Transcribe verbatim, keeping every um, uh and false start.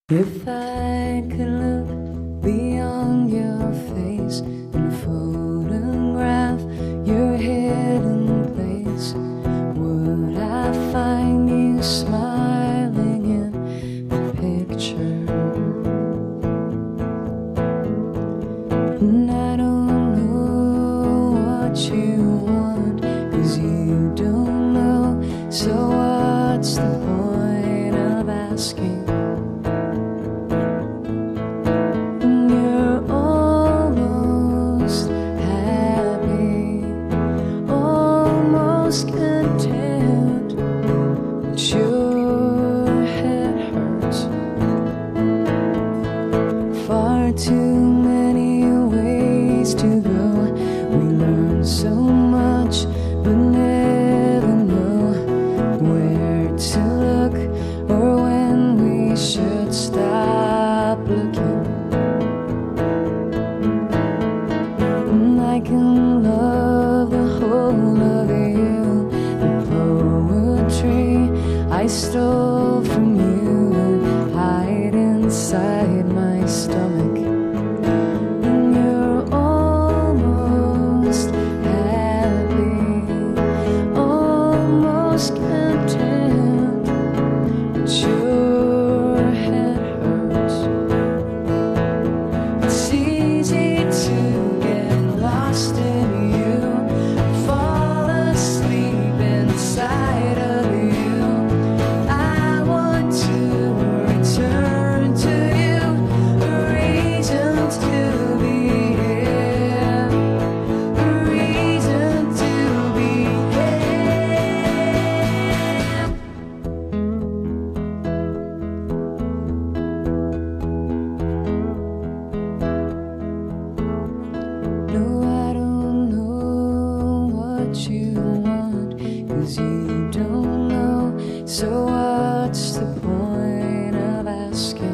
If I could look beyond your face and photograph your hidden place, would I find you smiling in the picture? And I don't know what you want, 'cause you don't know, so what's the point of asking? Content, but your head hurts. Far too many ways to go. We learn so much, but never know where to look or when we should stop looking. And I can love the whole of you. I stole from you and hide inside my stomach. And you're almost happy, almost content, but your head hurts. It's easy to get lost in you, fall asleep inside of you. You want, 'cause you don't know, so what's the point of asking?